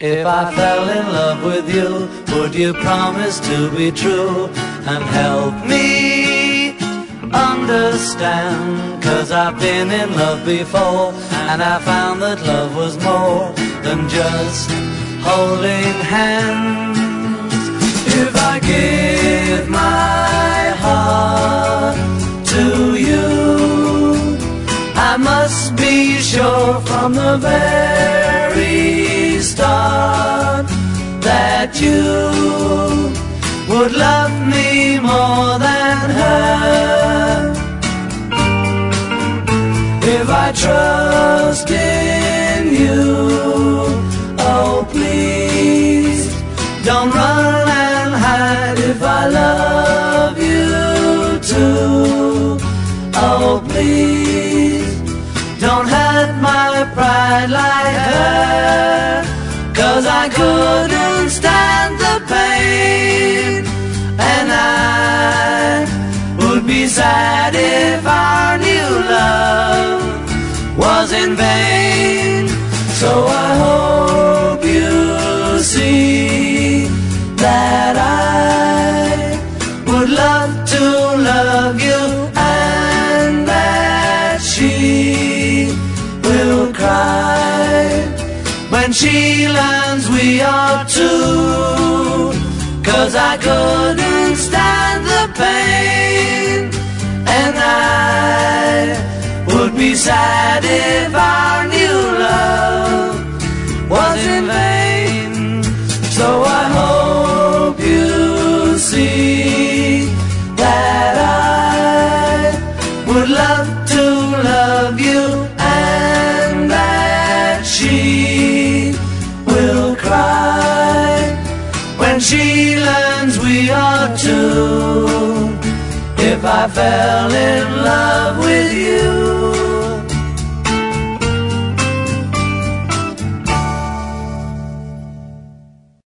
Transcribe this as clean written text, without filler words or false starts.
If I fell in love with you, would you promise to be true and help me understand? 'Cause I've been in love before, and I found that love was more than just holding hands. If I give my heart to you, I must be sure from the very start that you would love me more than her. If I trust in you, oh please don't run and hide. If I love you too, oh please don't hurt my pride like her. 'Cause I couldn't stand the pain, and I would be sad if our new love was in vain. So I hope you see that I would love to love you, and that she will cry when she learns we are two. 'Cause I couldn't stand the pain, and I would be sad if our new love was in vain. So I hope you see that I would love to love you, and that she will cry when she learns we are two. If I fell in love with you,